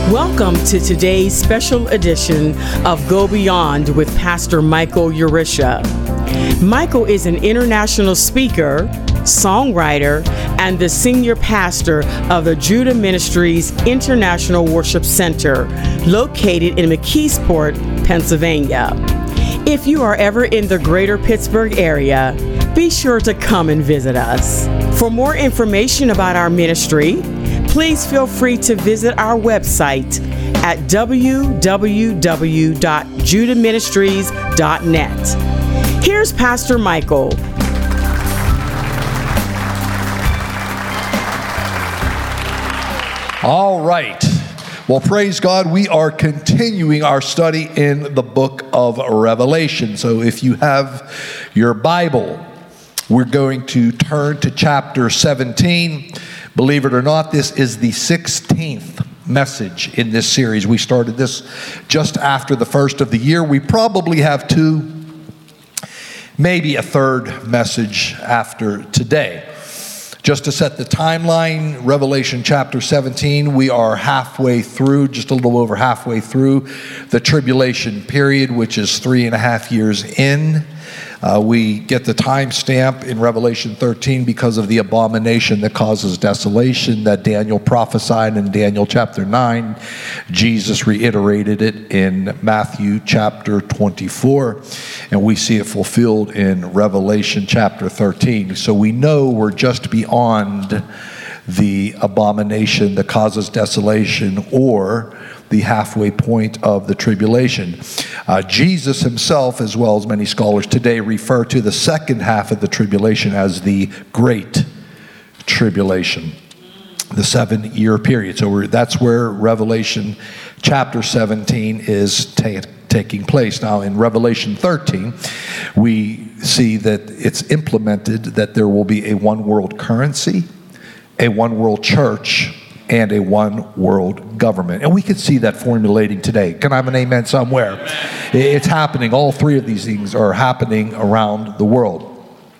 Welcome to today's special edition of Go Beyond with Pastor Michael Urisha. Michael is an international speaker, songwriter, and the senior pastor of the Judah Ministries International Worship Center, located in McKeesport, Pennsylvania. If you are ever in the greater Pittsburgh area, be sure to come and visit us. For more information about our ministry, please feel free to visit our website at www.judahministries.net. Here's Pastor Michael. All right. Well, praise God. We are continuing our study in the book of Revelation. So if you have your Bible, we're going to turn to chapter 17. Believe it or not, this is the 16th message in this series. We started this just after the first of the year. We probably have two, maybe a third message after today. Just to set the timeline, Revelation chapter 17, we are halfway through, just a little over halfway through the tribulation period, which is 3.5 years in. We get the timestamp in Revelation 13 because of the abomination that causes desolation that Daniel prophesied in Daniel chapter 9. Jesus reiterated it in Matthew chapter 24, and we see it fulfilled in Revelation chapter 13. So we know we're just beyond the abomination that causes desolation, or the halfway point of the tribulation. Jesus himself, as well as many scholars today, refer to the second half of the tribulation as the Great Tribulation, the 7-year period. So that's where Revelation chapter 17 is taking place. Now in Revelation 13, we see that it's implemented that there will be a one world currency, a one world church, and a one world government. And we can see that formulating today. Can I have an amen somewhere? Amen. It's happening. All three of these things are happening around the world.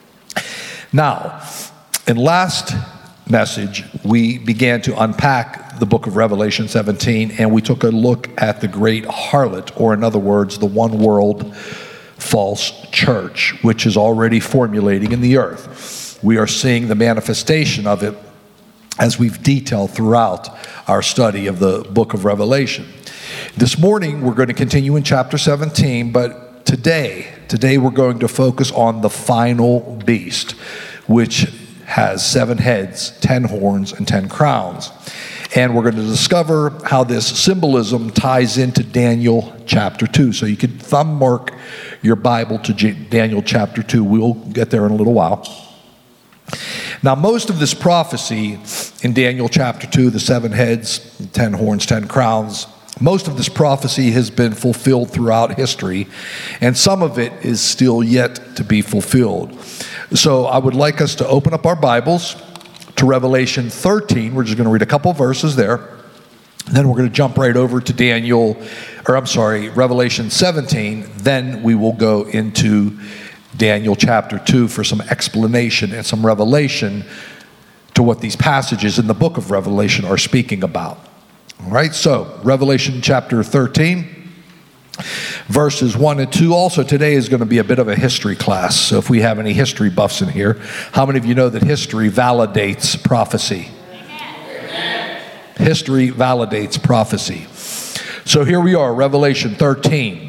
Now, in last message, we began to unpack the book of Revelation 17, and we took a look at the great harlot, or in other words, the one world false church, which is already formulating in the earth. We are seeing the manifestation of it as we've detailed throughout our study of the book of Revelation. This morning, we're going to continue in chapter 17, but today we're going to focus on the final beast, which has 7 heads, 10 horns, and 10 crowns. And we're going to discover how this symbolism ties into Daniel chapter 2. So you can thumb mark your Bible to Daniel chapter 2. We'll get there in a little while. Now, most of this prophecy in Daniel chapter 2, the 7 heads, 10 horns, 10 crowns, most of this prophecy has been fulfilled throughout history, and some of it is still yet to be fulfilled. So I would like us to open up our Bibles to Revelation 13. We're just going to read a couple verses there. Then we're going to jump right over to Revelation 17. Then we will go into Daniel chapter 2 for some explanation and some revelation to what these passages in the book of Revelation are speaking about. All right, so Revelation chapter 13, verses 1 and 2. Also, today is going to be a bit of a history class. So if we have any history buffs in here, how many of you know that history validates prophecy? Amen. History validates prophecy. So here we are, Revelation 13.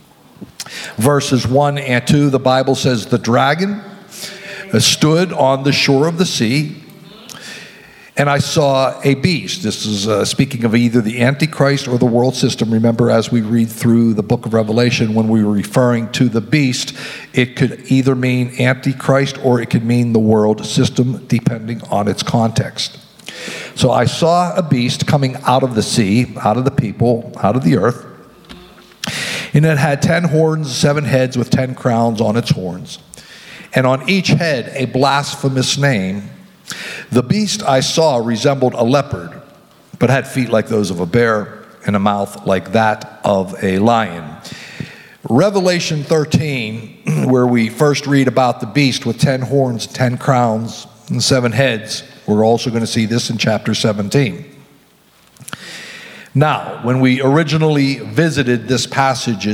Verses 1 and 2, the Bible says, the dragon stood on the shore of the sea, and I saw a beast. This is speaking of either the Antichrist or the world system. Remember, as we read through the book of Revelation, when we were referring to the beast, it could either mean Antichrist or it could mean the world system, depending on its context. So I saw a beast coming out of the sea, out of the people, out of the earth. And it had 10 horns, 7 heads with 10 crowns on its horns. And on each head a blasphemous name. The beast I saw resembled a leopard, but had feet like those of a bear and a mouth like that of a lion. Revelation 13, where we first read about the beast with 10 horns, 10 crowns, and 7 heads, we're also going to see this in chapter 17. Now, when we originally visited this passage,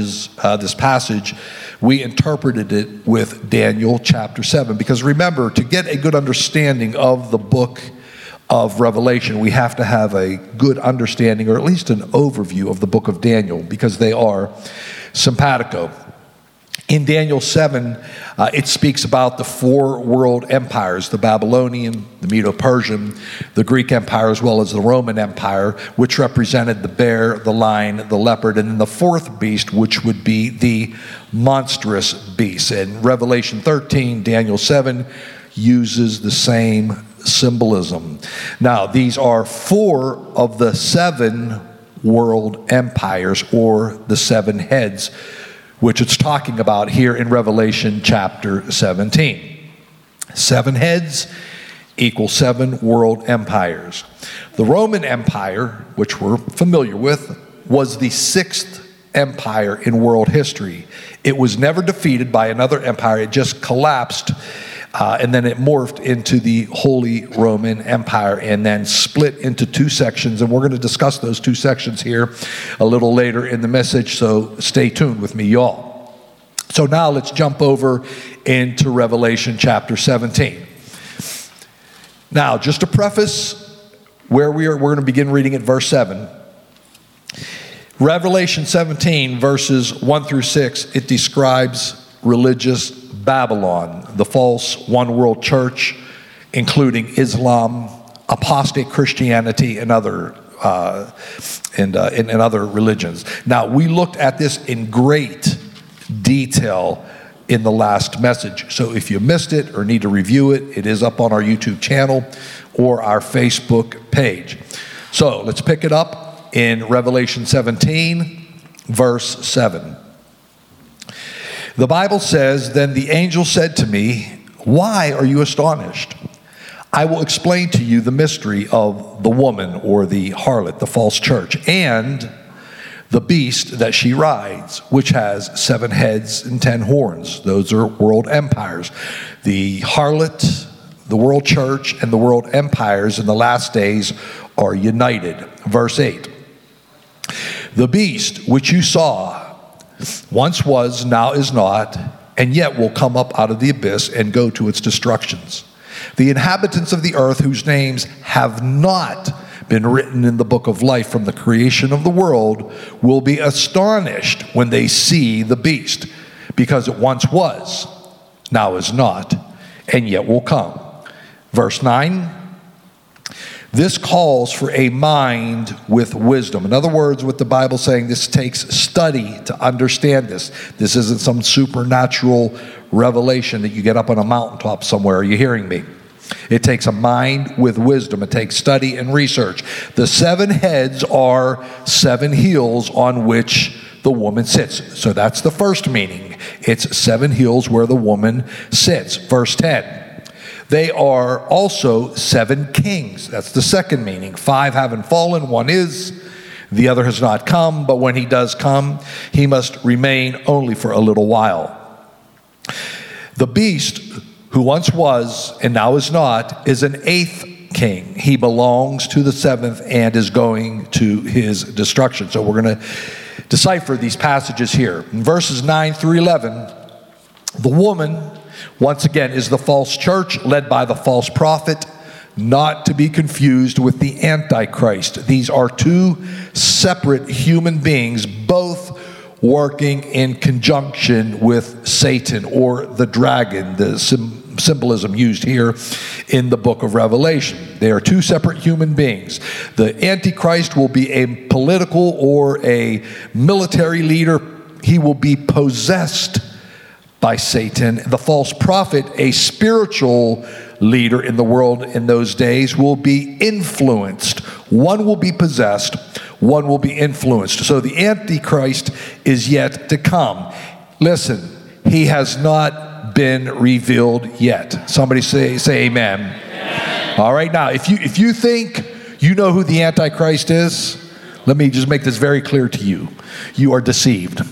we interpreted it with Daniel chapter 7. Because remember, to get a good understanding of the book of Revelation, we have to have a good understanding, or at least an overview of the book of Daniel, because they are simpatico. In Daniel 7, it speaks about the 4 world empires, the Babylonian, the Medo-Persian, the Greek Empire, as well as the Roman Empire, which represented the bear, the lion, the leopard, and then the 4th beast, which would be the monstrous beast. In Revelation 13, Daniel 7 uses the same symbolism. Now, these are 4 of the 7 world empires, or the 7 heads, which it's talking about here in Revelation chapter 17. 7 heads equals 7 world empires. The Roman Empire, which we're familiar with, was the 6th empire in world history. It was never defeated by another empire. It just collapsed, and then it morphed into the Holy Roman Empire and then split into 2 sections. And we're going to discuss those 2 sections here a little later in the message, so stay tuned with me, y'all. So now let's jump over into Revelation chapter 17. Now, just to preface where we're going to begin reading at verse 7. Revelation 17, verses 1 through 6, it describes religious Babylon, the false one world church, including Islam, apostate Christianity, and other religions. Now, we looked at this in great detail in the last message. So if you missed it or need to review it, it is up on our YouTube channel or our Facebook page. So let's pick it up in Revelation 17, verse 7. The Bible says, "Then the angel said to me, 'Why are you astonished? I will explain to you the mystery of the woman,'" or the harlot, the false church, "'and the beast that she rides, which has 7 heads and 10 horns.'" Those are world empires. The harlot, the world church, and the world empires in the last days are united. Verse 8. "The beast which you saw once was, now is not, and yet will come up out of the abyss and go to its destructions. The inhabitants of the earth, whose names have not been written in the book of life from the creation of the world, will be astonished when they see the beast, because it once was, now is not, and yet will come." Verse 9. "This calls for a mind with wisdom." In other words, what the Bible's saying, this takes study to understand this. This isn't some supernatural revelation that you get up on a mountaintop somewhere. Are you hearing me? It takes a mind with wisdom. It takes study and research. The 7 heads are 7 hills on which the woman sits. So that's the first meaning. It's 7 hills where the woman sits. Verse 10. "They are also 7 kings." That's the second meaning. 5 haven't fallen, 1 is. The other has not come, but when he does come, he must remain only for a little while. "The beast who once was and now is not is an 8th king. He belongs to the 7th and is going to his destruction." So we're going to decipher these passages here. In verses 9 through 11, the woman, once again, is the false church led by the false prophet, not to be confused with the Antichrist. These are 2 separate human beings, both working in conjunction with Satan, or the dragon, the symbolism used here in the book of Revelation. They are 2 separate human beings. The Antichrist will be a political or a military leader. He will be possessed by Satan. The false prophet, a spiritual leader in the world in those days, will be influenced. One will be possessed, one will be influenced. So the Antichrist is yet to come. Listen, he has not been revealed yet. Somebody say amen. Amen. All right, now if you think you know who the Antichrist is, let me just make this very clear to you. You are deceived.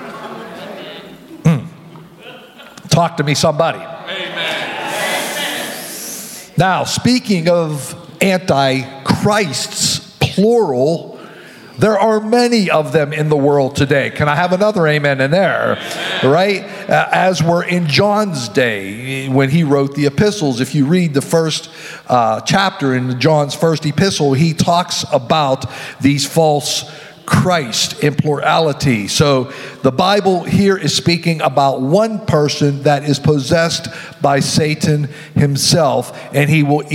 Talk to me, somebody. Amen. Now, speaking of antichrists, plural, There are many of them in the world today. Can I have another amen in there? Right? As were in John's day when he wrote the epistles. If you read the first chapter in John's first epistle, he talks about these false Christ in plurality. So the Bible here is speaking about one person that is possessed by Satan himself, and he will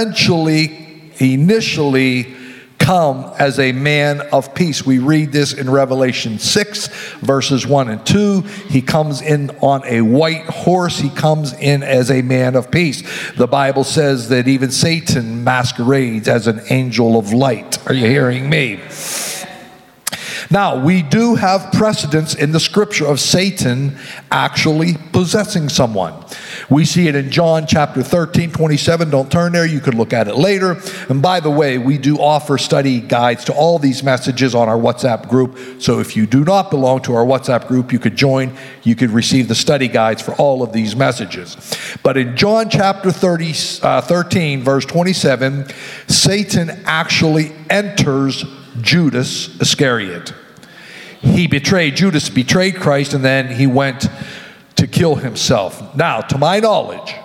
initially come as a man of peace. We read this in Revelation 6, verses 1 and 2. He comes in on a white horse. He comes in as a man of peace. The Bible says that even Satan masquerades as an angel of light. Are you hearing me? Now, we do have precedents in the scripture of Satan actually possessing someone. We see it in John chapter 13, 27. Don't turn there. You could look at it later. And by the way, we do offer study guides to all these messages on our WhatsApp group. So if you do not belong to our WhatsApp group, you could join. You could receive the study guides for all of these messages. But in John chapter 13, verse 27, Satan actually enters Judas Iscariot. Judas betrayed Christ, and then he went to kill himself. Now, to my knowledge,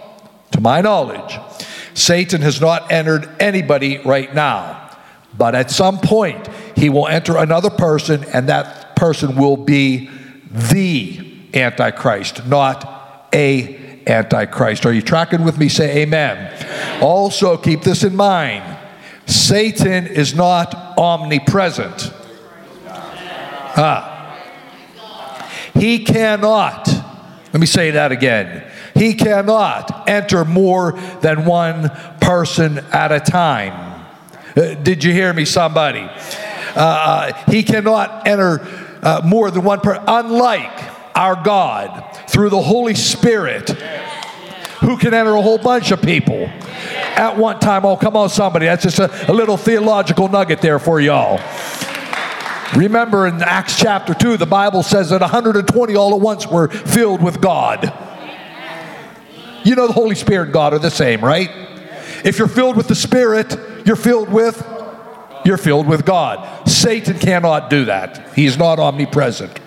Satan has not entered anybody right now. But at some point, he will enter another person, and that person will be the Antichrist, not a Antichrist. Are you tracking with me? Say amen. Also, keep this in mind. Satan is not omnipresent. He cannot, let me say that again. He cannot enter more than one person at a time. Did you hear me, somebody? He cannot enter more than one person, unlike our God, through the Holy Spirit, who can enter a whole bunch of people at one time. Oh, come on, somebody. That's just a little theological nugget there for y'all. Remember in Acts chapter 2, the Bible says that 120 all at once were filled with God. You know the Holy Spirit and God are the same, right? If you're filled with the Spirit, you're filled with God. Satan cannot do that. He is not omnipresent.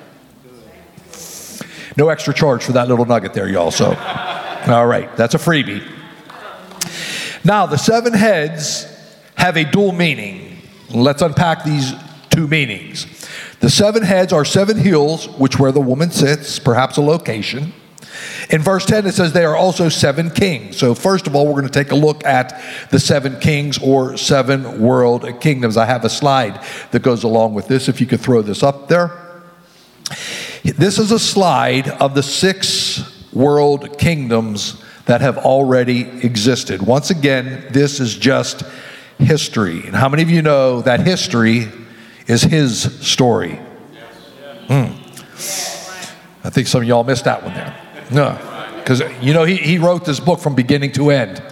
No extra charge for that little nugget there, y'all. So, all right, that's a freebie. Now, the 7 heads have a dual meaning. Let's unpack these 2 meanings. The 7 heads are 7 hills, which where the woman sits, perhaps a location. In verse 10, it says they are also 7 kings. So first of all, we're going to take a look at the 7 kings or 7 world kingdoms. I have a slide that goes along with this, if you could throw this up there. This is a slide of the 6 world kingdoms that have already existed. Once again, this is just history. And how many of you know that history is his story? I think some of y'all missed that one there. No, because you know he wrote this book from beginning to end.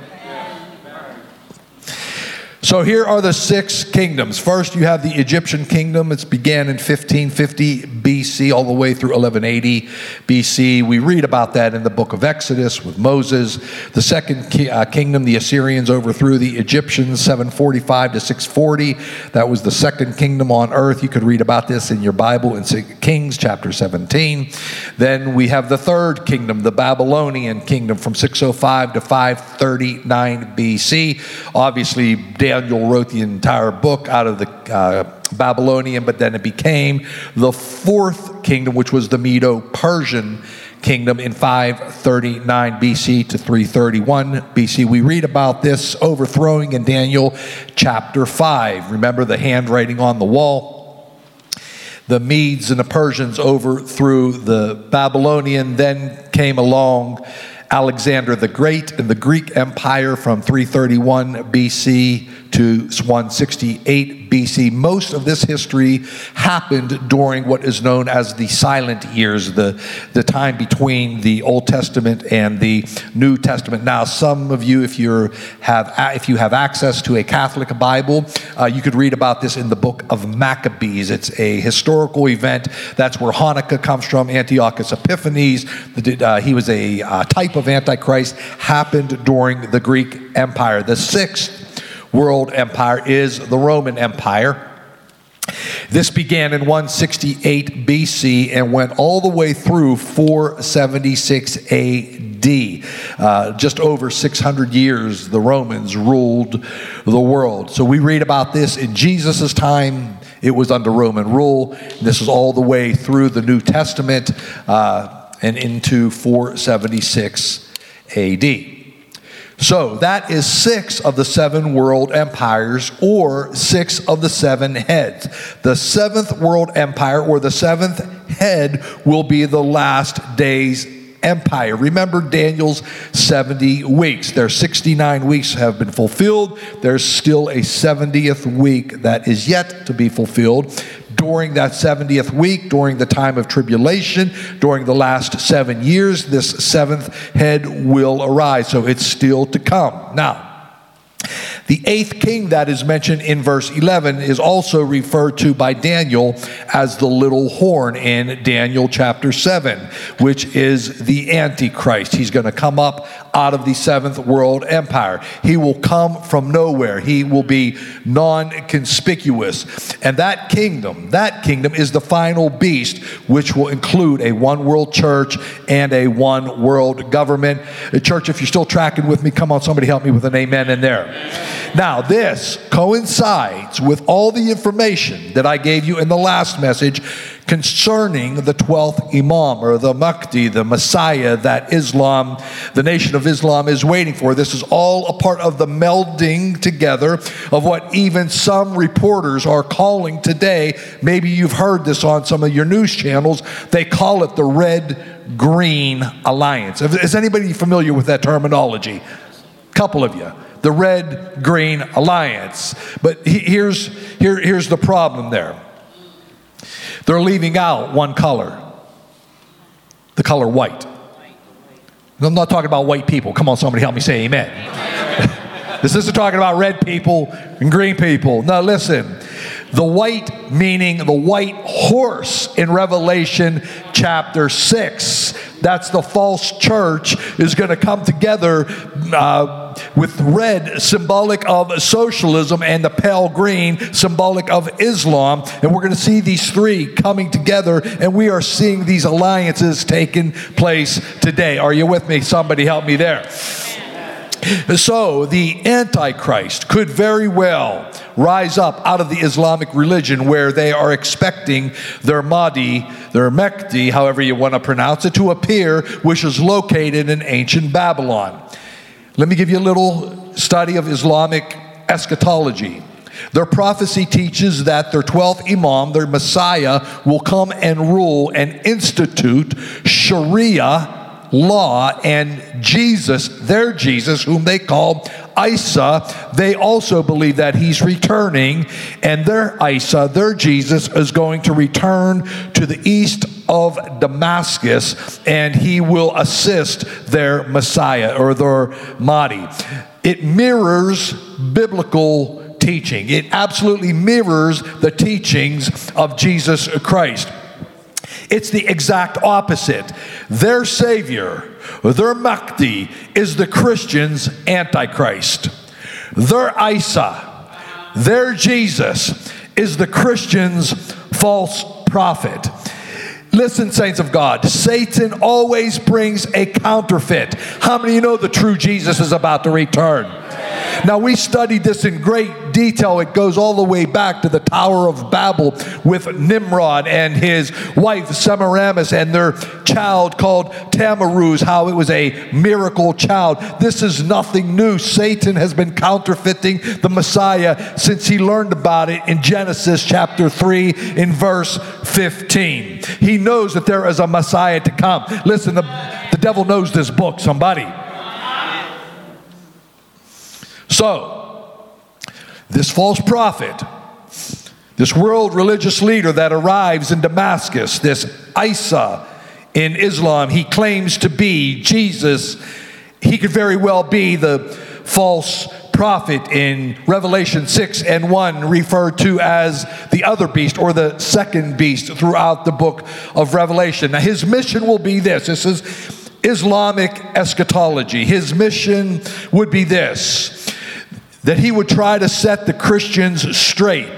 So here are the 6 kingdoms. First, you have the Egyptian kingdom. It began in 1550 BC all the way through 1180 BC. We read about that in the book of Exodus with Moses. The second kingdom, the Assyrians overthrew the Egyptians 745 to 640. That was the second kingdom on earth. You could read about this in your Bible in Kings chapter 17. Then we have the third kingdom, the Babylonian kingdom, from 605 to 539 BC. Obviously, Daniel wrote the entire book out of the Babylonian, but then it became the fourth kingdom, which was the Medo-Persian kingdom in 539 BC to 331 BC. We read about this overthrowing in Daniel chapter 5. Remember the handwriting on the wall? The Medes and the Persians overthrew the Babylonian. Then came along Alexander the Great and the Greek Empire from 331 BC to 168 BC. Most of this history happened during what is known as the silent years, the time between the Old Testament and the New Testament. Now, some of you, if you have access to a Catholic Bible, you could read about this in the book of Maccabees. It's a historical event. That's where Hanukkah comes from. Antiochus Epiphanes, he was a type of Antichrist, happened during the Greek Empire. The 6th world empire is the Roman Empire. This began in 168 BC and went all the way through 476 AD. Just over 600 years the Romans ruled the world. So we read about this in Jesus' time. It was under Roman rule. This is all the way through the New Testament and into 476 AD. So that is 6 of the 7 world empires, or 6 of the 7 heads. The 7th world empire, or the 7th head, will be the last days empire. Remember Daniel's 70 weeks. Their 69 weeks have been fulfilled. There's still a 70th week that is yet to be fulfilled. During that 70th week, during the time of tribulation, during the last 7 years, this 7th head will arise. So it's still to come. Now, the 8th king that is mentioned in verse 11 is also referred to by Daniel as the little horn in Daniel chapter 7, which is the Antichrist. He's going to come up out of the 7th world empire. He will come from nowhere. He will be non-conspicuous. And that kingdom is the final beast, which will include a one world church and a one world government. Church, if you're still tracking with me, come on, somebody help me with an amen in there. Now, this coincides with all the information that I gave you in the last message concerning the 12th Imam, or the Mahdi, the Messiah that Islam, the Nation of Islam, is waiting for. This is all a part of the melding together of what even some reporters are calling today. Maybe you've heard this on some of your news channels. They call it the Red-Green Alliance. Is anybody familiar with that terminology? A couple of you. The Red-Green Alliance. But here's the problem there. They're leaving out one color, the color white. I'm not talking about white people. Come on, somebody help me say amen. This isn't talking about red people and green people. No, listen. The white, meaning the white horse in Revelation chapter 6. That's the false church, is going to come together with red, symbolic of socialism, and the pale green, symbolic of Islam. And we're going to see these three coming together, and we are seeing these alliances taking place today. Are you with me? Somebody help me there. So the Antichrist could very well rise up out of the Islamic religion, where they are expecting their Mahdi, their Mehdi, however you want to pronounce it, to appear, which is located in ancient Babylon. Let me give you a little study of Islamic eschatology. Their prophecy teaches that their 12th Imam, their Messiah, will come and rule and institute Sharia law, and Jesus, their Jesus, whom they call Isa, they also believe that he's returning, and their Isa, their Jesus, is going to return to the east of Damascus, and he will assist their Messiah, or their Mahdi. It mirrors biblical teaching. It absolutely mirrors the teachings of Jesus Christ. It's the exact opposite. Their Savior, their Mahdi, is the Christian's Antichrist. Their Isa, their Jesus, is the Christian's false prophet. Listen, saints of God, Satan always brings a counterfeit. How many of you know the true Jesus is about to return? Now, we studied this in great detail. It goes all the way back to the Tower of Babel with Nimrod and his wife Semiramis and their child called Tammuz, how it was a miracle child. This is nothing new. Satan has been counterfeiting the Messiah since he learned about it in Genesis chapter 3 in verse 15. He knows that there is a Messiah to come. Listen, the devil knows this book, somebody. So, this false prophet, this world religious leader that arrives in Damascus, this Isa in Islam, he claims to be Jesus. He could very well be the false prophet in Revelation 6:1, referred to as the other beast, or the second beast, throughout the book of Revelation. Now, his mission will be this. This is Islamic eschatology. His mission would be this: that he would try to set the Christians straight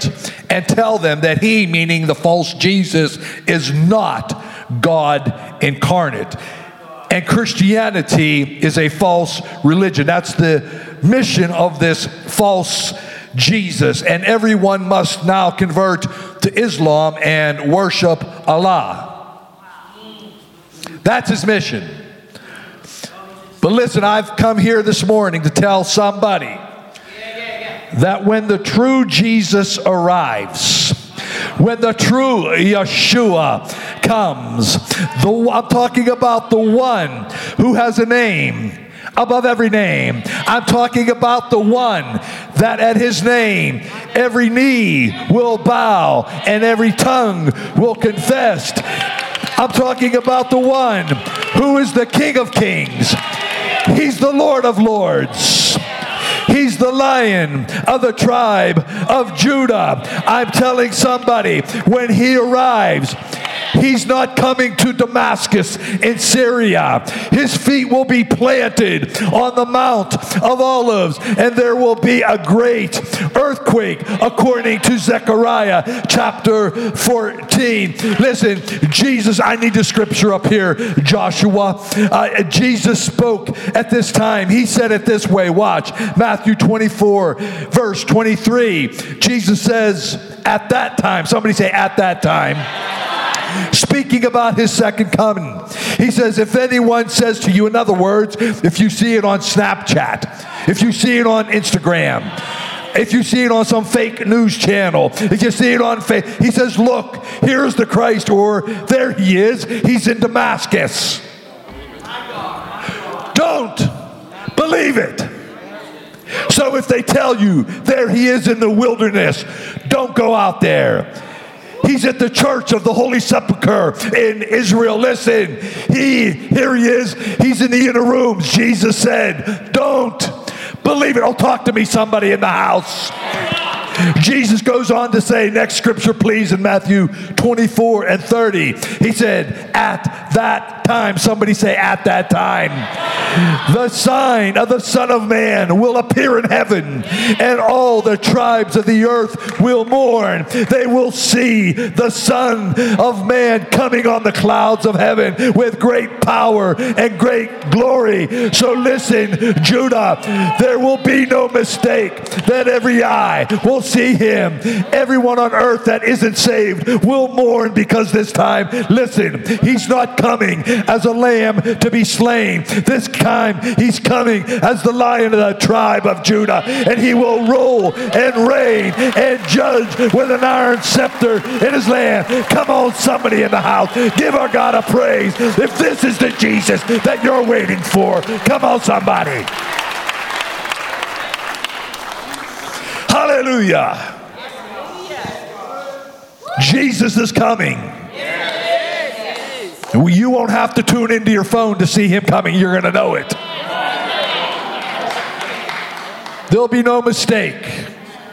and tell them that he, meaning the false Jesus, is not God incarnate. And Christianity is a false religion. That's the mission of this false Jesus. And everyone must now convert to Islam and worship Allah. That's his mission. But listen, I've come here this morning to tell somebody that when the true Jesus arrives, when the true Yeshua comes, I'm talking about the one who has a name above every name. I'm talking about the one that at his name every knee will bow and every tongue will confess. I'm talking about the one who is the King of Kings. He's the Lord of Lords. He's the Lion of the tribe of Judah. I'm telling somebody, when he arrives, he's not coming to Damascus in Syria. His feet will be planted on the Mount of Olives, and there will be a great earthquake, according to Zechariah chapter 14. Listen, Jesus, I need the scripture up here, Joshua. Jesus spoke at this time. He said it this way. Watch, Matthew 24, verse 23. Jesus says, at that time, somebody say, at that time, speaking about his second coming, he says, if anyone says to you, in other words, if you see it on Snapchat, if you see it on Instagram, if you see it on some fake news channel, if you see it on he says, look, here's the Christ, or there he is, he's in Damascus. Don't believe it. So if they tell you there he is in the wilderness, don't go out there. He's at the church of the Holy Sepulchre in Israel. Listen, here he is. He's in the inner rooms. Jesus said, don't believe it. Oh, talk to me, somebody in the house. Jesus goes on to say, next scripture please, in Matthew 24 and 30. He said, at that time, somebody say, at that time, the sign of the Son of Man will appear in heaven, and all the tribes of the earth will mourn. They will see the Son of Man coming on the clouds of heaven with great power and great glory. So listen, Judah, there will be no mistake that every eye will see him. Everyone on earth that isn't saved will mourn, because this time, listen, he's not coming as a lamb to be slain. This time he's coming as the Lion of the tribe of Judah, and he will rule and reign and judge with an iron scepter in his land. Come on, somebody in the house, give our God a praise if this is the Jesus that you're waiting for. Come on, somebody. Hallelujah. Jesus is coming. You won't have to tune into your phone to see him coming. You're going to know it. There'll be no mistake.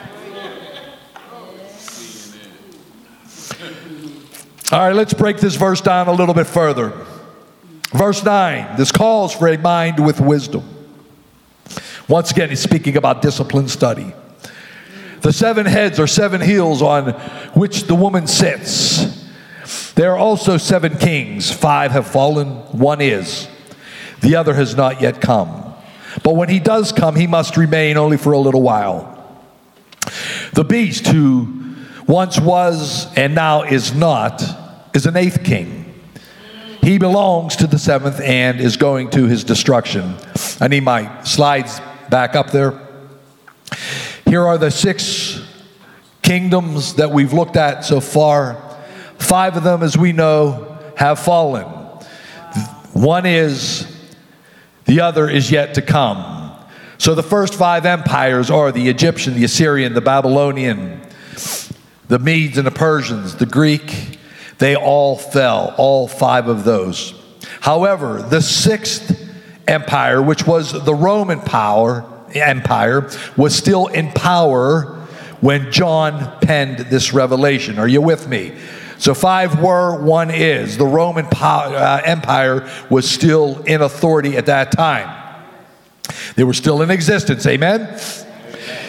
All right, let's break this verse down a little bit further. Verse 9, this calls for a mind with wisdom. Once again, he's speaking about disciplined study. The 7 heads are 7 hills on which the woman sits. There are also 7 kings. 5 have fallen, 1 is. The other has not yet come. But when he does come, he must remain only for a little while. The beast, who once was and now is not, is an 8th king. He belongs to the 7th and is going to his destruction. I need my slides back up there. Here are the 6 kingdoms that we've looked at so far. 5 of them, as we know, have fallen. 1 is, the other is yet to come. So the first 5 empires are the Egyptian, the Assyrian, the Babylonian, the Medes and the Persians, the Greek. They all fell, all 5 of those. However, the 6th empire, which was the Roman Empire, was still in power when John penned this revelation. Are you with me? So 5 were, 1 is. The Roman Empire was still in authority at that time. They were still in existence. Amen?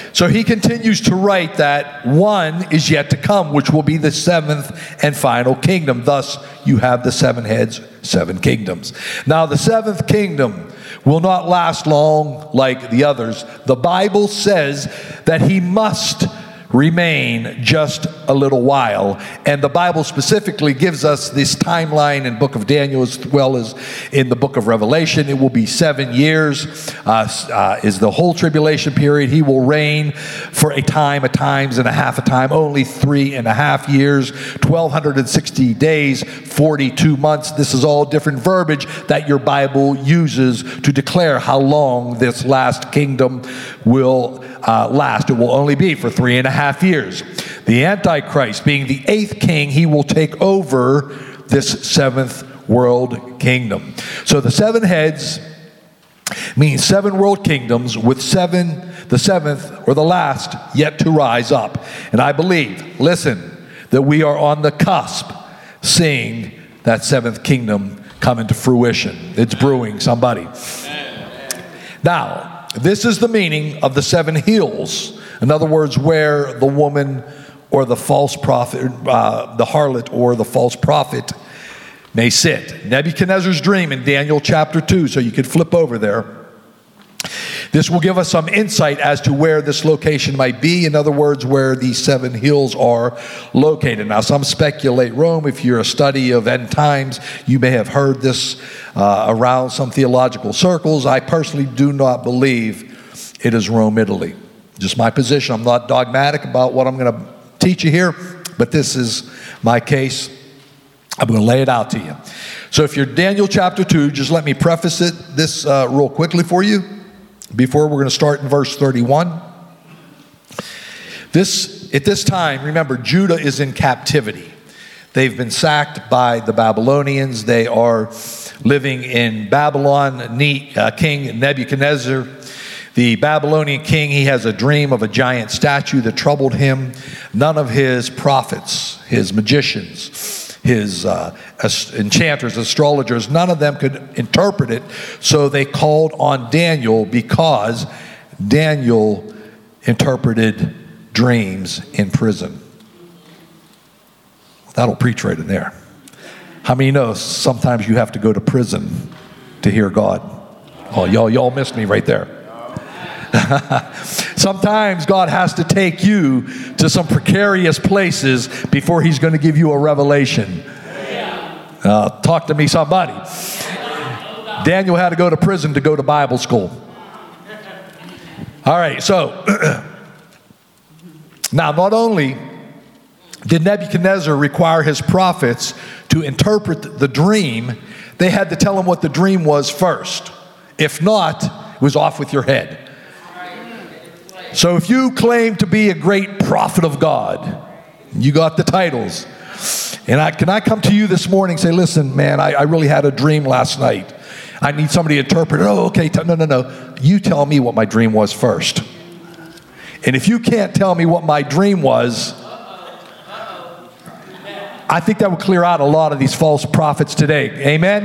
So he continues to write that one is yet to come, which will be the seventh and final kingdom. Thus, you have the 7 heads, 7 kingdoms. Now, the 7th kingdom will not last long like the others. The Bible says that he must remain just a little while. And the Bible specifically gives us this timeline in book of Daniel as well as in the book of Revelation. It will be 7 years is the whole tribulation period. He will reign for a times and a half a time, only 3.5 years, 1,260 days, 42 months. This is all different verbiage that your Bible uses to declare how long this last kingdom will last. It will only be for 3.5 years. The Antichrist, being the 8th king, he will take over this 7th world kingdom. So the 7 heads means 7 world kingdoms with the 7th or the last yet to rise up. And I believe, listen, that we are on the cusp seeing that 7th kingdom come into fruition. It's brewing, somebody. Now, this is the meaning of the 7 hills. In other words, where the woman or the false prophet, the harlot or the false prophet may sit. Nebuchadnezzar's dream in Daniel chapter 2, so you could flip over there. This will give us some insight as to where this location might be. In other words, where these 7 hills are located. Now, some speculate Rome. If you're a study of end times, you may have heard this around some theological circles. I personally do not believe it is Rome, Italy. Just my position. I'm not dogmatic about what I'm going to teach you here, but this is my case. I'm going to lay it out to you. So if you're Daniel chapter 2, just let me preface this real quickly for you before we're going to start in verse 31. At this time, remember, Judah is in captivity. They've been sacked by the Babylonians. They are living in Babylon. King Nebuchadnezzar, the Babylonian king, he has a dream of a giant statue that troubled him. None of his prophets, his magicians, his enchanters, astrologers, none of them could interpret it. So they called on Daniel because Daniel interpreted dreams in prison. That'll preach right in there. How many know sometimes you have to go to prison to hear God? Oh, y'all missed me right there. Sometimes God has to take you to some precarious places before he's going to give you a revelation. Talk to me, somebody. Daniel had to go to prison to go to Bible school. All right, so now not only did Nebuchadnezzar require his prophets to interpret the dream, they had to tell him what the dream was first. If not, it was off with your head. So if you claim to be a great prophet of God, you got the titles. And can I come to you this morning and say, listen, man, I really had a dream last night. I need somebody to interpret it. Oh, okay. No. You tell me what my dream was first. And if you can't tell me what my dream was, I think that would clear out a lot of these false prophets today. Amen?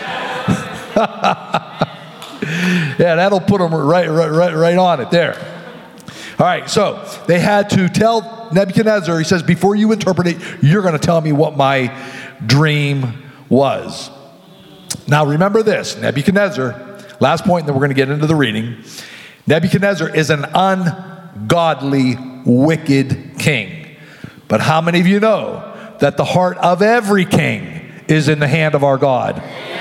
Yeah, that'll put them right on it there. All right, so they had to tell Nebuchadnezzar, he says, before you interpret it, you're going to tell me what my dream was. Now remember this, Nebuchadnezzar, last point, and then we're going to get into the reading. Nebuchadnezzar is an ungodly, wicked king. But how many of you know that the heart of every king is in the hand of our God?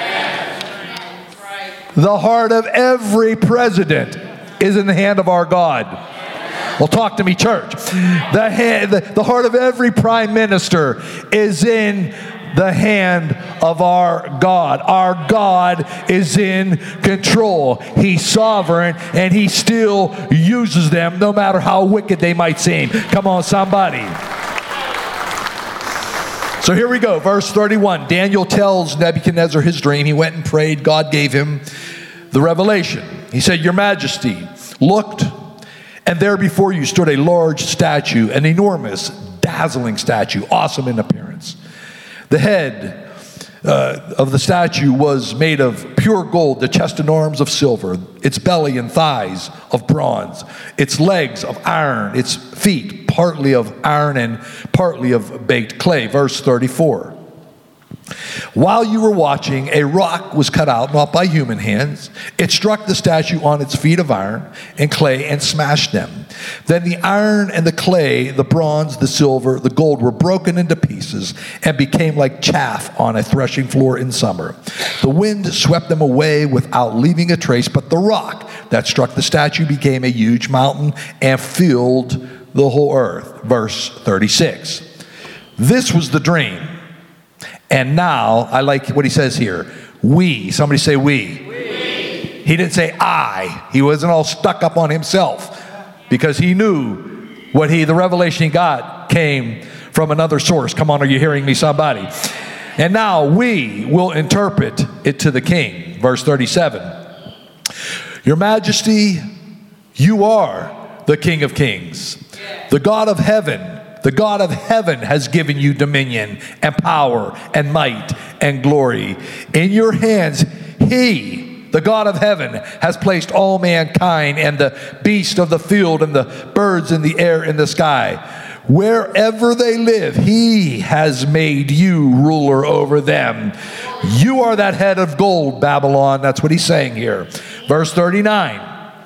The heart of every president is in the hand of our God. Well, talk to me, church. The heart of every prime minister is in the hand of our God. Our God is in control. He's sovereign, and he still uses them no matter how wicked they might seem. Come on, somebody. So here we go, verse 31. Daniel tells Nebuchadnezzar his dream. He went and prayed. God gave him the revelation. He said, Your Majesty, looked, and there before you stood a large statue, an enormous, dazzling statue, awesome in appearance. The head of the statue was made of pure gold, the chest and arms of silver, its belly and thighs of bronze, its legs of iron, its feet partly of iron and partly of baked clay. Verse 34. While you were watching, a rock was cut out, not by human hands. It struck the statue on its feet of iron and clay and smashed them. Then the iron and the clay, the bronze, the silver, the gold were broken into pieces and became like chaff on a threshing floor in summer. The wind swept them away without leaving a trace, but the rock that struck the statue became a huge mountain and filled the whole earth. Verse 36. This was the dream. And now, I like what he says here. We. Somebody say we. He didn't say I. He wasn't all stuck up on himself, because he knew the revelation he got came from another source. Come on, are you hearing me, somebody? And now we will interpret it to the king. Verse 37. Your Majesty, you are the King of Kings. The God of heaven. The God of heaven has given you dominion and power and might and glory. In your hands, He, the God of heaven, has placed all mankind and the beasts of the field and the birds in the air in the sky. Wherever they live, He has made you ruler over them. You are that head of gold, Babylon. That's what he's saying here. Verse 39.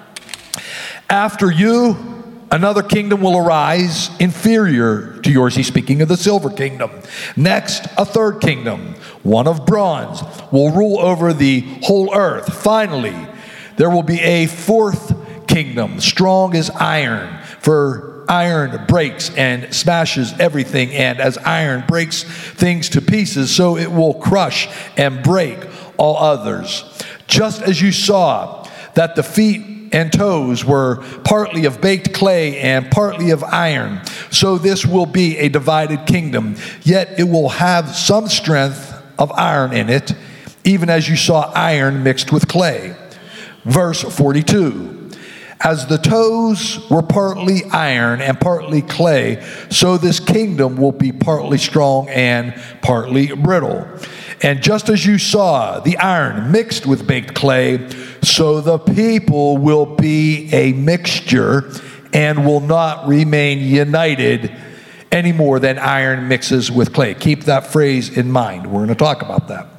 After you, another kingdom will arise inferior to yours. He's speaking of the silver kingdom. Next, a third kingdom, one of bronze, will rule over the whole earth. Finally, there will be a fourth kingdom, strong as iron, for iron breaks and smashes everything, and as iron breaks things to pieces, so it will crush and break all others. Just as you saw that the feet and toes were partly of baked clay and partly of iron, so this will be a divided kingdom, yet it will have some strength of iron in it, even as you saw iron mixed with clay. Verse 42. As the toes were partly iron and partly clay, so this kingdom will be partly strong and partly brittle. And just as you saw the iron mixed with baked clay, so the people will be a mixture and will not remain united any more than iron mixes with clay. Keep that phrase in mind. We're going to talk about that.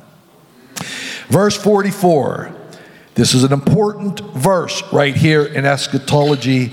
Verse 44. This is an important verse right here in eschatology,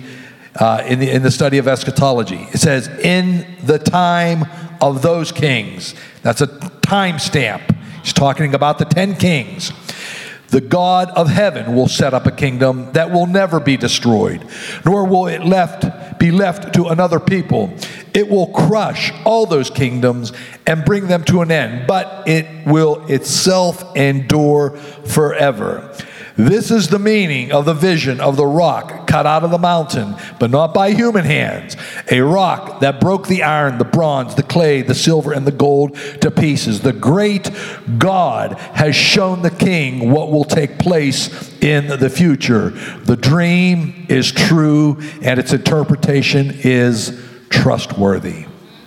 in the study of eschatology. It says, in the time of those kings. That's a time stamp. He's talking about the 10 kings. The God of heaven will set up a kingdom that will never be destroyed, nor will it be left to another people. It will crush all those kingdoms and bring them to an end, but it will itself endure forever. This is the meaning of the vision of the rock cut out of the mountain, but not by human hands. A rock that broke the iron, the bronze, the clay, the silver, and the gold to pieces. The great God has shown the king what will take place in the future. The dream is true, and its interpretation is trustworthy.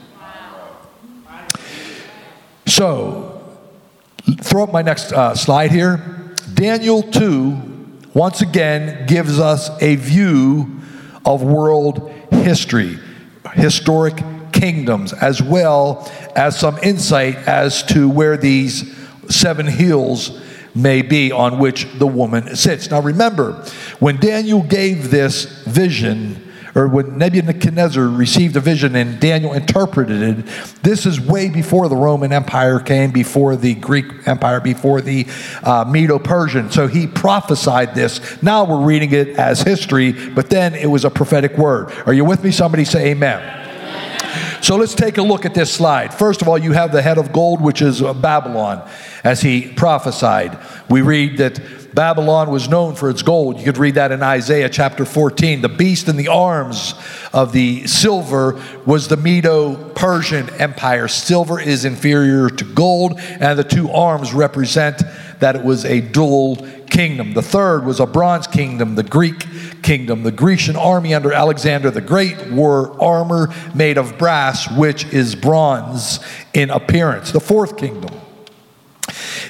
So, throw up my next slide here. Daniel 2, once again, gives us a view of world history, historic kingdoms, as well as some insight as to where these 7 hills may be on which the woman sits. Now remember, when Daniel gave this vision, or when Nebuchadnezzar received a vision and Daniel interpreted it, this is way before the Roman Empire came, before the Greek Empire, before the Medo-Persian. So he prophesied this. Now we're reading it as history, but then it was a prophetic word. Are you with me? Somebody say amen. So let's take a look at this slide. First of all, you have the head of gold, which is Babylon, as he prophesied. We read that Babylon was known for its gold. You could read that in Isaiah chapter 14. The beast in the arms of the silver was the Medo-Persian Empire. Silver is inferior to gold, and the 2 arms represent that it was a dual kingdom. The third was a bronze kingdom, the Greek kingdom. The Grecian army under Alexander the Great wore armor made of brass, which is bronze in appearance. The fourth kingdom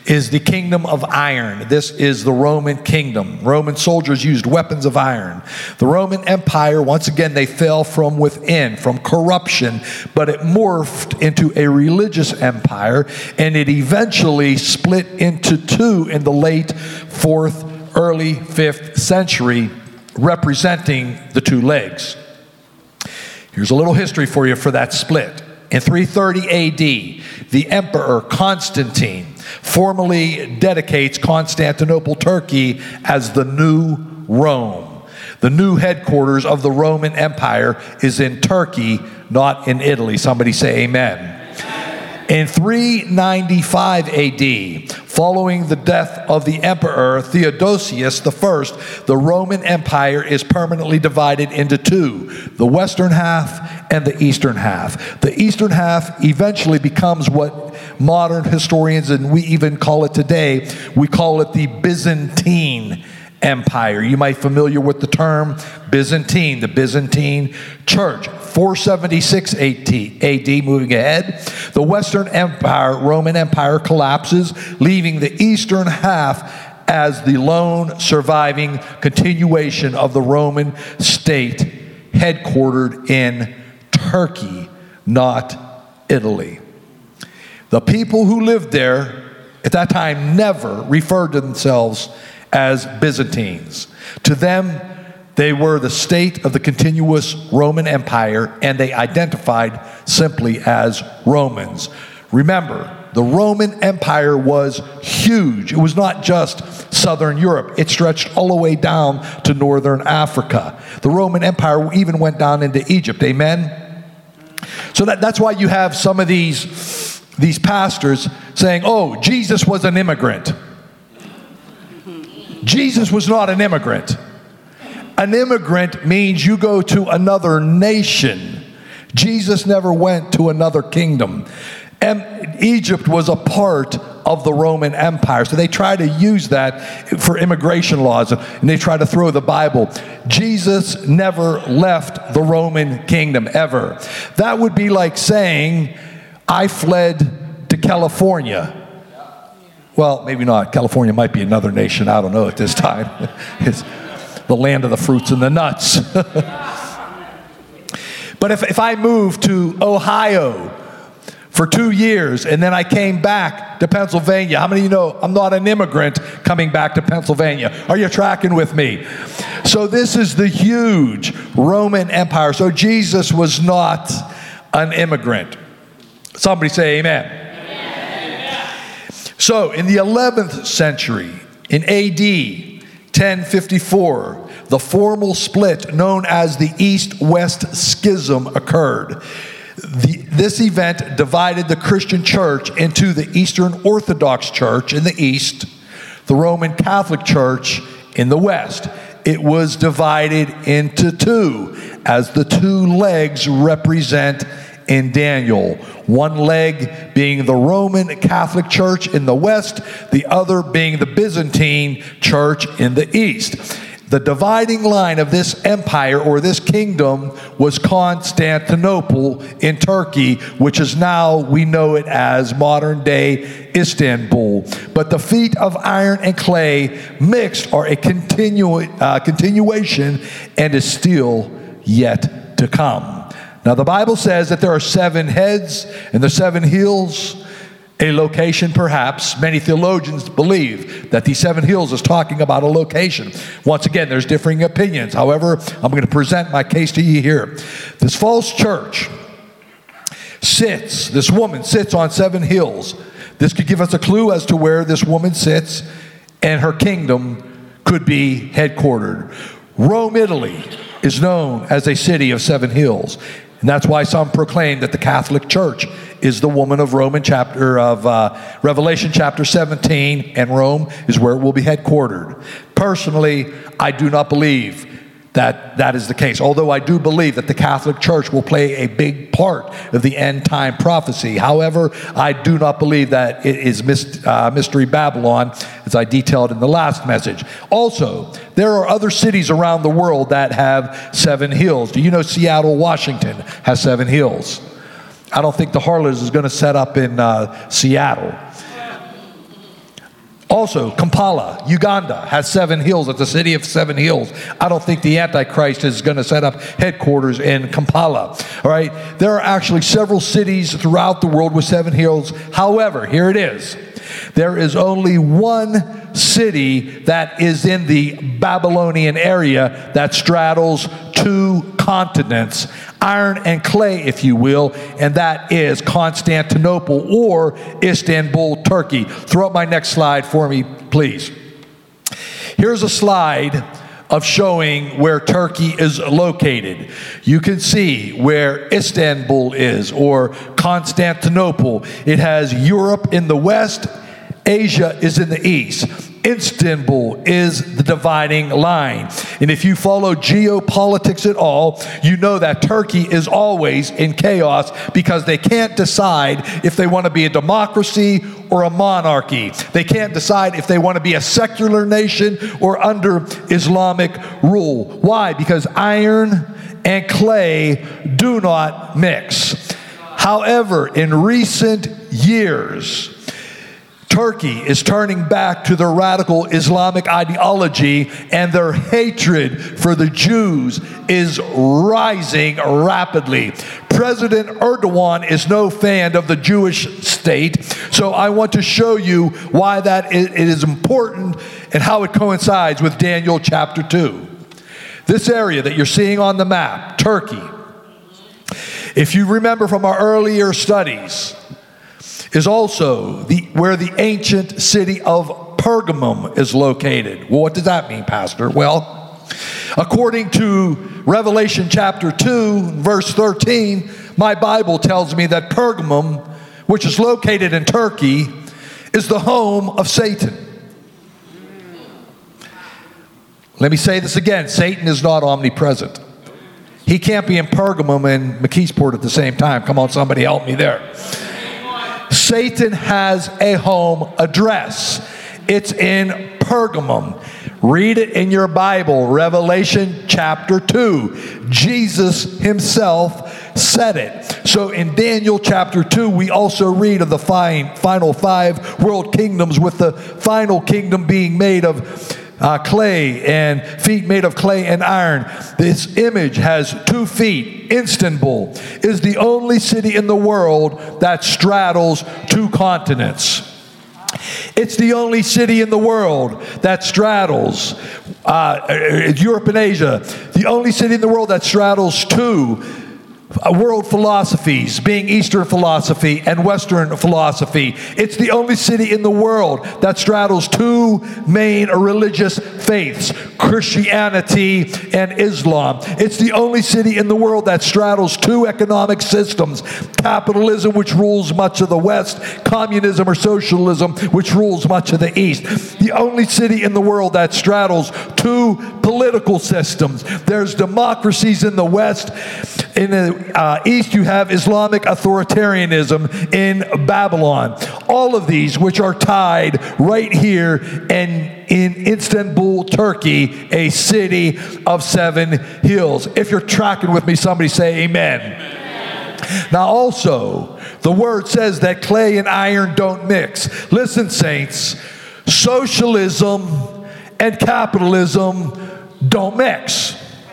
is the kingdom of iron. This is the Roman kingdom. Roman soldiers used weapons of iron. The Roman Empire, once again, they fell from within, from corruption, but it morphed into a religious empire, and it eventually split into two in the late 4th, early 5th century, representing the two legs. Here's a little history for you for that split. In 330 A.D., the Emperor Constantine formally dedicates Constantinople, Turkey, as the new Rome. The new headquarters of the Roman Empire is in Turkey, not in Italy. Somebody say amen. In 395 A.D., following the death of the Emperor Theodosius I, the Roman Empire is permanently divided into two, the western half and the eastern half. The eastern half eventually becomes what modern historians, and we even call it today, we call it the Byzantine Empire. You might be familiar with the term Byzantine, the Byzantine Church. 476 AD, moving ahead, the Western Empire, Roman Empire, collapses, leaving the eastern half as the lone surviving continuation of the Roman state, headquartered in Turkey, not Italy. The people who lived there at that time never referred to themselves as Byzantines. To them, they were the state of the continuous Roman Empire, and they identified simply as Romans. Remember, the Roman Empire was huge. It was not just southern Europe. It stretched all the way down to northern Africa. The Roman Empire even went down into Egypt. Amen? So that's why you have some of these pastors saying, oh, Jesus was an immigrant. Jesus was not an immigrant. An immigrant means you go to another nation. Jesus never went to another kingdom. And Egypt was a part of the Roman Empire. So they try to use that for immigration laws, and they try to throw the Bible. Jesus never left the Roman kingdom, ever. That would be like saying, I fled to California. Well, maybe not. California might be another nation. I don't know at this time. It's the land of the fruits and the nuts. But if I moved to Ohio for 2 years and then I came back to Pennsylvania, how many of you know I'm not an immigrant coming back to Pennsylvania? Are you tracking with me? So this is the huge Roman Empire. So Jesus was not an immigrant. Somebody say amen. Amen. So in the 11th century, in AD 1054, the formal split known as the East-West Schism occurred. This event divided the Christian church into the Eastern Orthodox Church in the east, the Roman Catholic Church in the west. It was divided into two, as the two legs represent in Daniel. One leg being the Roman Catholic Church in the west, the other being the Byzantine Church in the east. The dividing line of this empire or this kingdom was Constantinople in Turkey, which is now, we know it as modern day Istanbul. But the feet of iron and clay mixed are a continuation and is still yet to come. Now the Bible says that there are 7 heads and the 7 hills, a location perhaps. Many theologians believe that the 7 hills is talking about a location. Once again, there's differing opinions. However, I'm going to present my case to you here. This false church this woman sits on 7 hills. This could give us a clue as to where this woman sits, and her kingdom could be headquartered. Rome, Italy is known as a city of 7 hills. And that's why some proclaim that the Catholic Church is the woman of Revelation chapter 17, and Rome is where it will be headquartered. Personally, I do not believe that that is the case, although I do believe that the Catholic Church will play a big part of the end time prophecy. However, I do not believe that it is Mystery Babylon, as I detailed in the last message. Also, there are other cities around the world that have 7 hills. Do you know Seattle, Washington has 7 hills? I don't think the Harlows is going to set up in Seattle. Also, Kampala, Uganda, has 7 hills. It's a city of 7 hills. I don't think the Antichrist is going to set up headquarters in Kampala. All right? There are actually several cities throughout the world with 7 hills. However, here it is. There is only one city that is in the Babylonian area that straddles 2 continents, iron and clay, if you will, and that is Constantinople or Istanbul, Turkey. Throw up my next slide for me, please. Here's a slide of showing where Turkey is located. You can see where Istanbul is, or Constantinople. It has Europe in the west, Asia is in the east. Istanbul is the dividing line. And if you follow geopolitics at all, you know that Turkey is always in chaos because they can't decide if they want to be a democracy or a monarchy. They can't decide if they want to be a secular nation or under Islamic rule. Why? Because iron and clay do not mix. However, in recent years, Turkey is turning back to their radical Islamic ideology, and their hatred for the Jews is rising rapidly. President Erdogan is no fan of the Jewish state, so I want to show you why that it is important and how it coincides with Daniel chapter 2. This area that you're seeing on the map, Turkey, if you remember from our earlier studies, is also where the ancient city of Pergamum is located. Well, what does that mean, Pastor? Well, according to Revelation chapter 2, verse 13, my Bible tells me that Pergamum, which is located in Turkey, is the home of Satan. Let me say this again. Satan is not omnipresent. He can't be in Pergamum and McKeesport at the same time. Come on, somebody help me there. Satan has a home address. It's in Pergamum. Read it in your Bible, Revelation chapter 2. Jesus himself said it. So in Daniel chapter 2, we also read of the final 5 world kingdoms, with the final kingdom being made of clay and feet made of clay and iron. This image has 2 feet. Istanbul is the only city in the world that straddles 2 continents. It's the only city in the world that straddles Europe and Asia. The only city in the world that straddles 2 world philosophies, being Eastern philosophy and Western philosophy. It's the only city in the world that straddles 2 main religious faiths, Christianity and Islam. It's the only city in the world that straddles 2 economic systems, capitalism, which rules much of the West, communism or socialism, which rules much of the East. The only city in the world that straddles 2 political systems. There's democracies in the West. In the East, you have Islamic authoritarianism in Babylon. All of these, which are tied right here in Istanbul, Turkey, a city of 7 hills. If you're tracking with me, somebody say amen. Amen. Now also, the word says that clay and iron don't mix. Listen, saints, socialism and capitalism don't mix.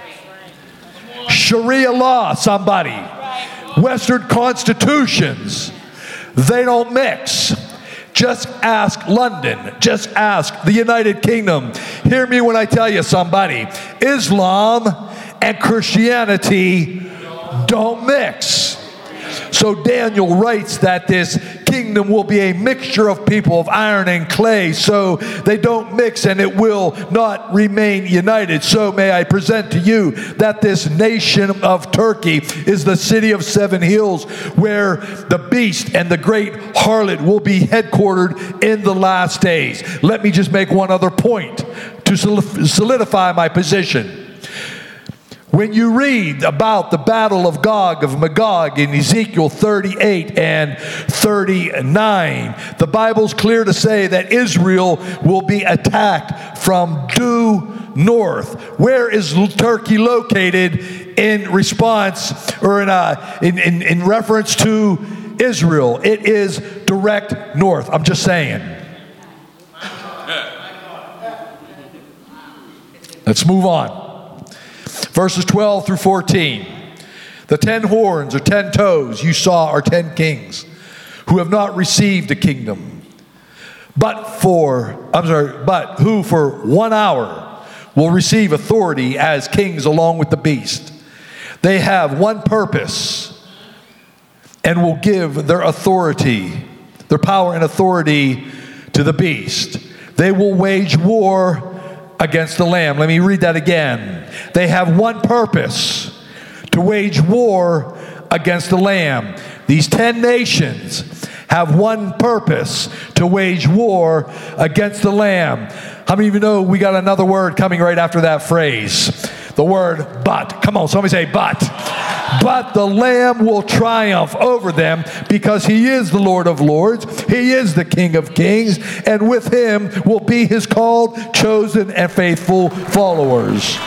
Sharia law, somebody. Western constitutions, they don't mix. Just ask London. Just ask the United Kingdom. Hear me when I tell you, somebody. Islam and Christianity don't mix. So Daniel writes that this kingdom will be a mixture of people of iron and clay, so they don't mix and it will not remain united. So may I present to you that this nation of Turkey is the city of 7 hills, where the beast and the great harlot will be headquartered in the last days. Let me just make one other point to solidify my position. When you read about the battle of Gog of Magog in Ezekiel 38 and 39, the Bible's clear to say that Israel will be attacked from due north. Where is Turkey located in response or in reference to Israel? It is direct north. I'm just saying. Let's move on. Verses 12 through 14. The 10 horns or 10 toes you saw are 10 kings who have not received a kingdom, but who for 1 hour will receive authority as kings along with the beast. They have one purpose and will give their authority, their power and authority to the beast. They will wage war against the Lamb. Let me read that again. They have one purpose: to wage war against the Lamb. These 10 nations have one purpose: to wage war against the Lamb. How many of you know we got another word coming right after that phrase? The word but. Come on, somebody say but. But the Lamb will triumph over them because he is the Lord of lords. He is the King of kings. And with him will be his called, chosen, and faithful followers.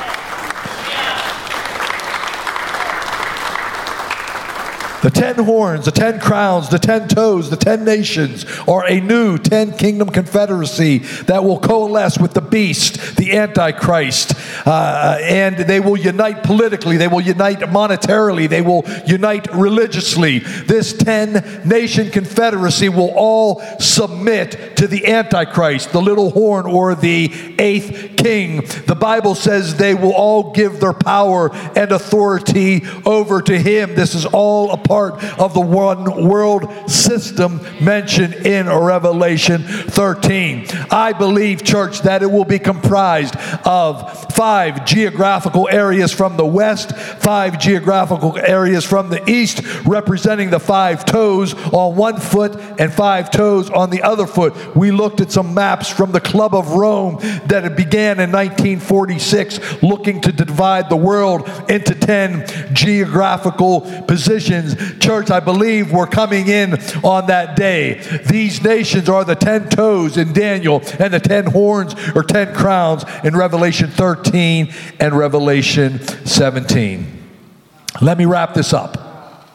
The 10 horns, the 10 crowns, the 10 toes, the 10 nations are a new 10 kingdom confederacy that will coalesce with the beast, the Antichrist. And they will unite politically, they will unite monetarily, they will unite religiously. This 10 nation confederacy will all submit to the Antichrist, the little horn or the 8th king. The Bible says they will all give their power and authority over to him. This is all a part of the one world system mentioned in Revelation 13. I believe, church, that it will be comprised of 5 geographical areas from the west, 5 geographical areas from the east, representing the 5 toes on one foot and 5 toes on the other foot. We looked at some maps from the Club of Rome that began in 1946, looking to divide the world into 10 geographical positions. Church, I believe we're coming in on that day. These nations are the 10 toes in Daniel and the 10 horns or 10 crowns in Revelation 13 and Revelation 17. Let me wrap this up.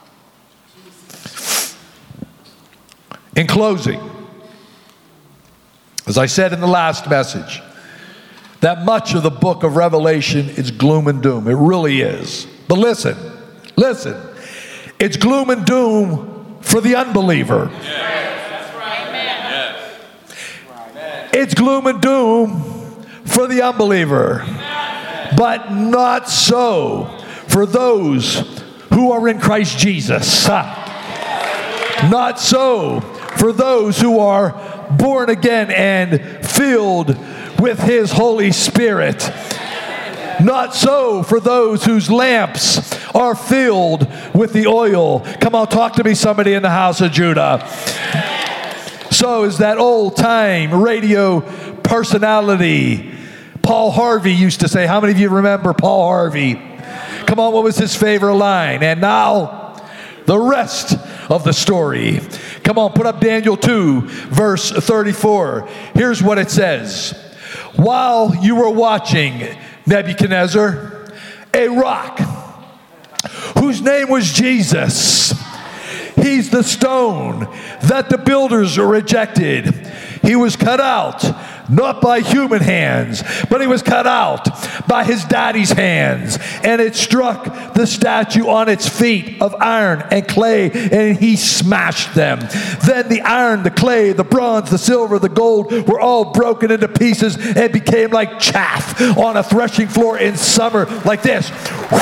In closing, as I said in the last message, that much of the book of Revelation is gloom and doom. It really is. But listen. It's gloom and doom for the unbeliever. That's right. Amen. Yes. It's gloom and doom for the unbeliever. But not so for those who are in Christ Jesus. Not so for those who are born again and filled with his Holy Spirit. Not so for those whose lamps are filled with the oil. Come on, talk to me, somebody in the house of Judah. So is that old-time radio personality, Paul Harvey, used to say. How many of you remember Paul Harvey? Come on, what was his favorite line? And now, the rest of the story. Come on, put up Daniel 2, verse 34. Here's what it says. While you were watching, Nebuchadnezzar, a rock whose name was Jesus. He's the stone that the builders rejected. He was cut out, not by human hands, but he was cut out by his daddy's hands. And it struck the statue on its feet of iron and clay, and he smashed them. Then the iron, the clay, the bronze, the silver, the gold were all broken into pieces and became like chaff on a threshing floor in summer, like this.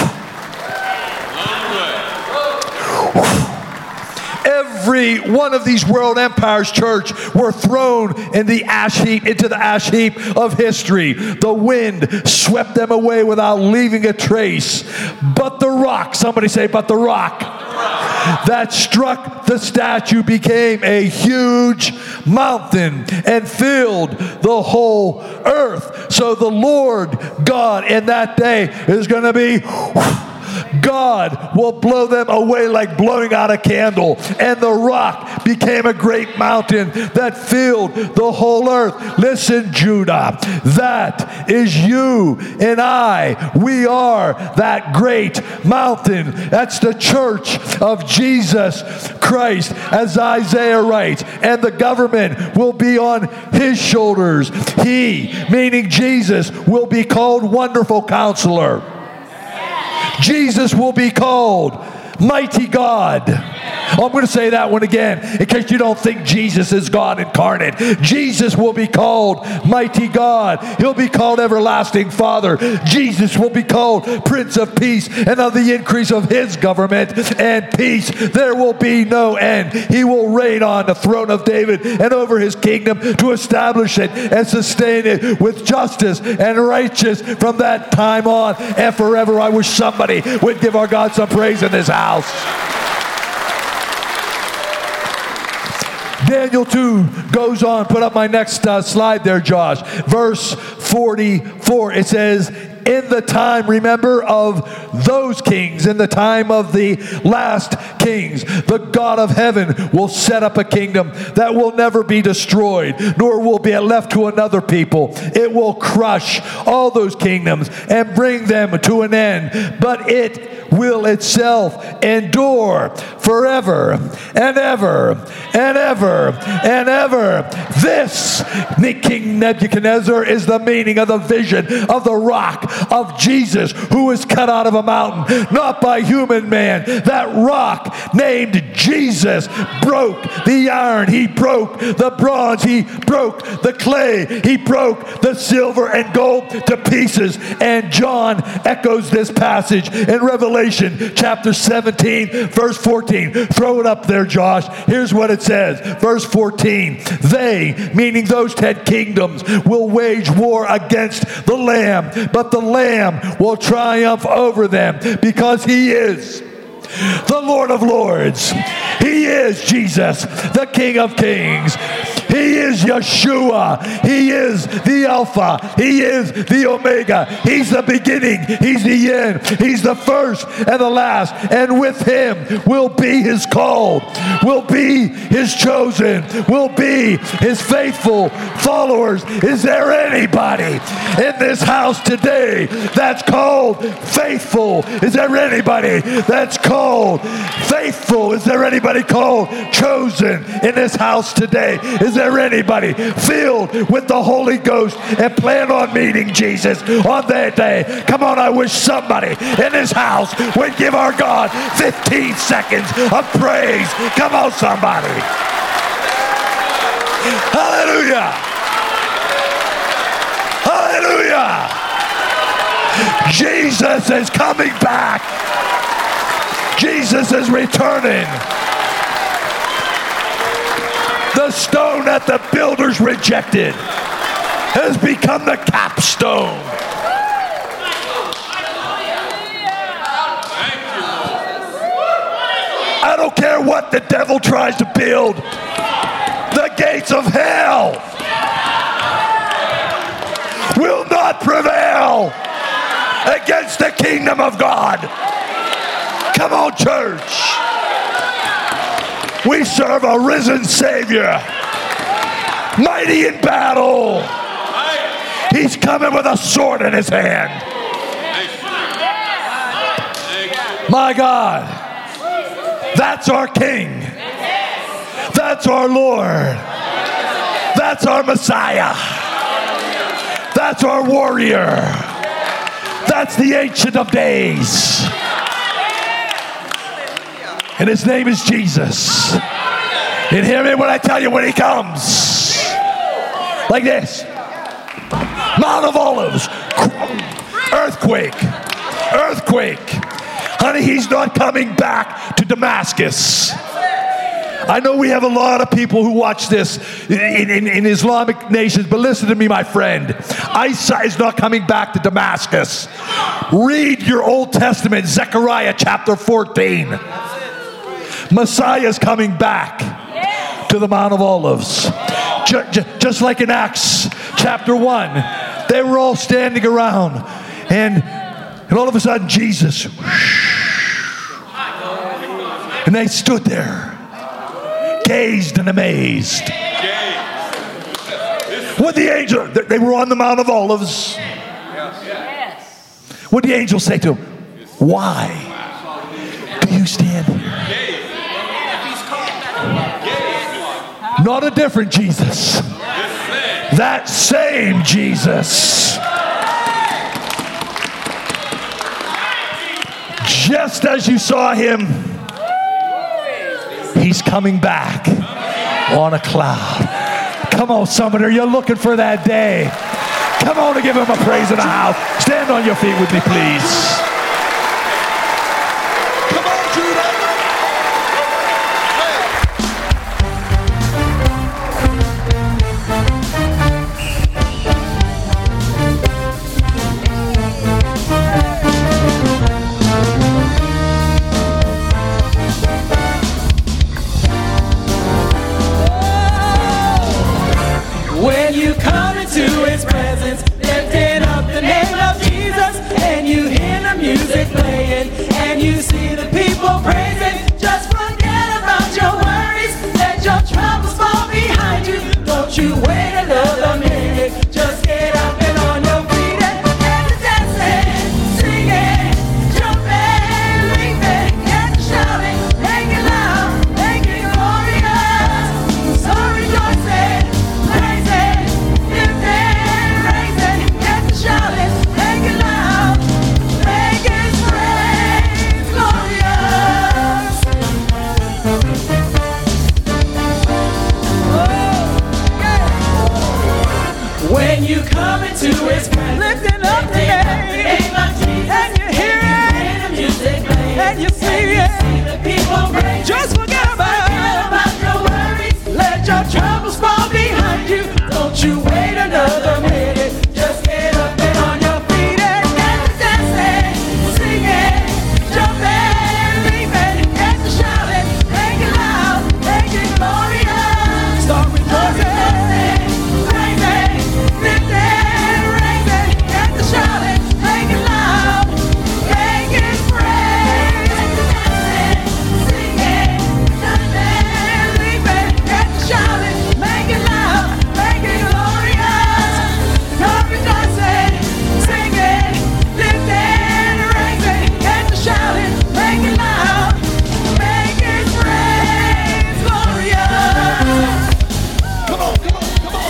Every one of these world empires, church, were thrown into the ash heap of history. The wind swept them away without leaving a trace. But the rock, somebody say, but the rock that struck the statue became a huge mountain and filled the whole earth. So the Lord God in that day is going to be... God will blow them away like blowing out a candle, and the rock became a great mountain that filled the whole earth. Listen, Judah, that is you and I. We are that great mountain. That's the church of Jesus Christ, as Isaiah writes, and the government will be on his shoulders. He, meaning Jesus, will be called Wonderful Counselor. Jesus will be called Mighty God. I'm going to say that one again in case you don't think Jesus is God incarnate. Jesus will be called Mighty God. He'll be called Everlasting Father. Jesus will be called Prince of Peace, and of the increase of his government and peace there will be no end. He will reign on the throne of David and over his kingdom, to establish it and sustain it with justice and righteousness from that time on and forever. I wish somebody would give our God some praise in this house. Daniel 2 goes on. Put up my next slide there, Josh. Verse 44. It says, in the time, remember, of those kings, in the time of the last kings, the God of heaven will set up a kingdom that will never be destroyed, nor will be left to another people. It will crush all those kingdoms and bring them to an end, but it will itself endure forever and ever and ever and ever. This, King Nebuchadnezzar, is the meaning of the vision of the rock of Jesus, who was cut out of a mountain, not by human man. That rock named Jesus broke the iron, he broke the bronze, he broke the clay, he broke the silver and gold to pieces. And John echoes this passage in Revelation chapter 17 verse 14. Throw it up there, Josh. Here's what it says. Verse 14. They, meaning those 10 kingdoms, will wage war against the Lamb, but the Lamb will triumph over them, because he is the Lord of Lords. He is Jesus, the King of Kings. He is Yeshua. He is the Alpha. He is the Omega. He's the beginning. He's the end. He's the first and the last. And with him will be his called, will be his chosen, will be his faithful followers. Is there anybody in this house today that's called faithful? Is there anybody that's called faithful? Is there anybody called chosen in this house today? Is there anybody filled with the Holy Ghost and plan on meeting Jesus on that day? Come on, I wish somebody in this house would give our God 15 seconds of praise. Come on, somebody. Hallelujah. Hallelujah. Jesus is coming back. Jesus is returning. The stone that the builders rejected has become the capstone. I don't care what the devil tries to build. The gates of hell will not prevail against the kingdom of God. Come on, church. We serve a risen Savior, mighty in battle. He's coming with a sword in his hand. My God, that's our King. That's our Lord. That's our Messiah. That's our warrior. That's the Ancient of Days. And his name is Jesus. And hear me when I tell you, when he comes, like this. Mount of Olives. Earthquake. Earthquake. Honey, he's not coming back to Damascus. I know we have a lot of people who watch this in Islamic nations, but listen to me, my friend. Isa is not coming back to Damascus. Read your Old Testament, Zechariah chapter 14. Messiah is coming back to the Mount of Olives. Just like in Acts chapter 1, they were all standing around, and all of a sudden Jesus, and they stood there. gazed and amazed. What the angel, they were on the Mount of Olives. What did the angel say to him? Why do you stand here? Not a different Jesus. That same Jesus. Just as you saw him, he's coming back on a cloud. Come on, somebody, are you looking for that day? Come on and give him a praise in the house. Stand on your feet with me, please. Come on, Judah. When you come into his presence, lifting up the name of Jesus, and you hear the music playing, and you see the people praising, just forget about your worries, let your troubles fall behind you. Don't you wait another minute, just get up and on your feet and dancing, singing, jumping, leaping, and shouting, make it loud, make it glorious, so rejoicing, praising, lifting, raising, get to shouting, make it loud, make His praise glorious. Oh, yeah. When you come into His presence, lifting up the name of Jesus, and you hear the music playing, and you see the people praise, just forget about your worries, let your troubles fall behind you. Don't you wait another minute, just get up and on your feet and get to dancing, singing, jumping, leaping, get to shouting, make it loud, make it glorious. Start rejoicing, praising, lifting, raising, get to shouting, make it loud, make His praise, dancing, singing, jumping, leaping, get to shouting, make it loud, make it glorious. Start rejoicing, singing, lifting, raising, get to shouting, make it loud, make His praise glorious. Come on, come on, come on.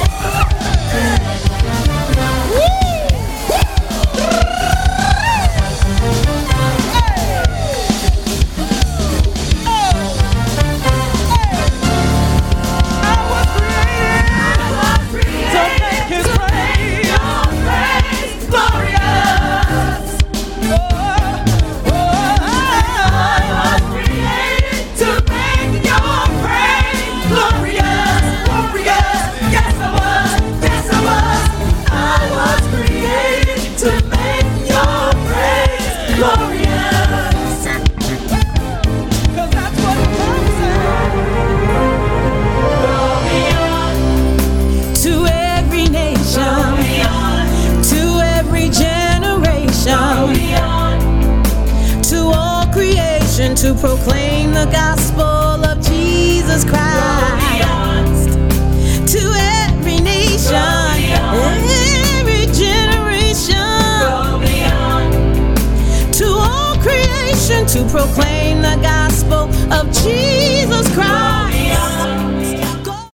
I was created to make His praise glorious. I was created to make Your praise glorious, glorious. Yes, I was. Yes, I was. I was created to make Your praise glorious. 'Cause that's what it to every nation, to every generation, to all creation, to proclaim the gospel of Jesus Christ. To every nation, every generation, to all creation, to proclaim the gospel of Jesus Christ.